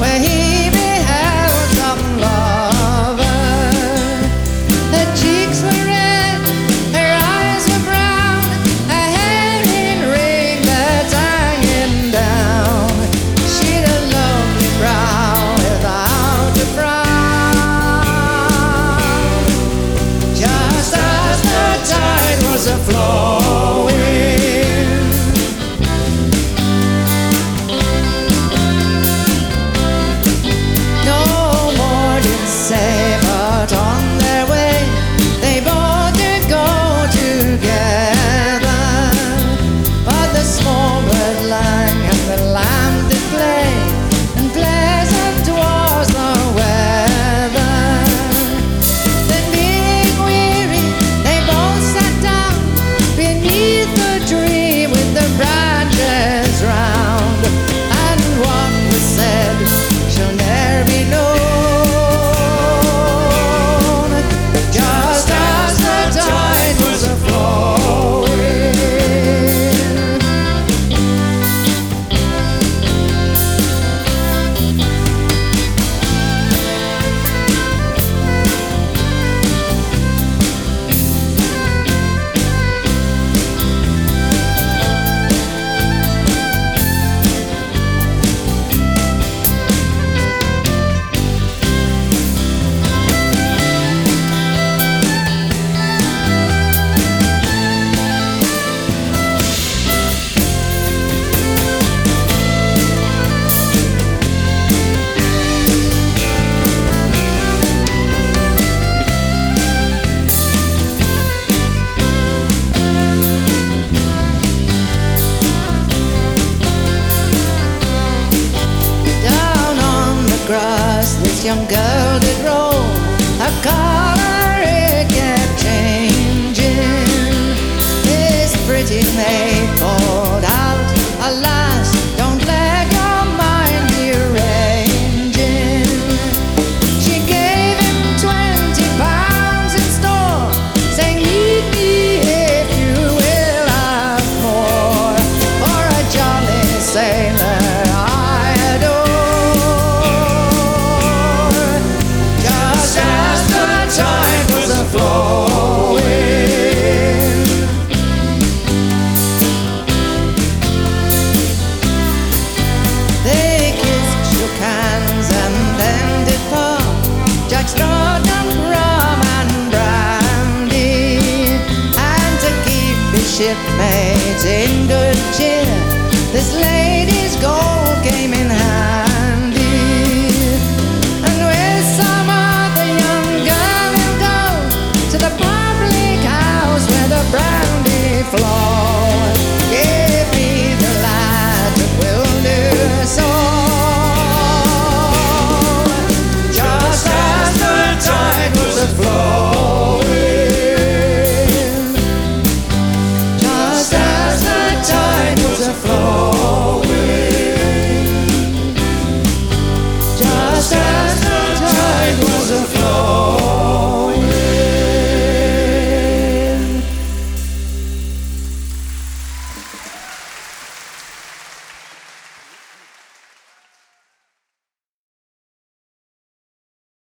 where he beheld some lover. Her cheeks were red, her eyes were brown, her hair in ringlets hanging down. She'd a lovely brow without a frown. Just as the tide was a-flowing, no more did say, but on their way they both did go together. But the small bird lang and the lamb did play, and pleasant was the weather. Then being weary they both sat down beneath the tree with the branches round, and what was said shall ne'er be known. Just as the tide was a-flowing, grass this young girl did roll, her color it kept changing. This pretty maid called out, alas, don't let your mind be ranging. She gave him 20 pounds in store, saying meet me if you will have more, for a jolly sailor I adore. Tide was a-flowing, they kissed, shook hands, and then did part. Jack Straw and rum and brandy, and to keep his shipmates in good cheer, this lady's gold came in handy.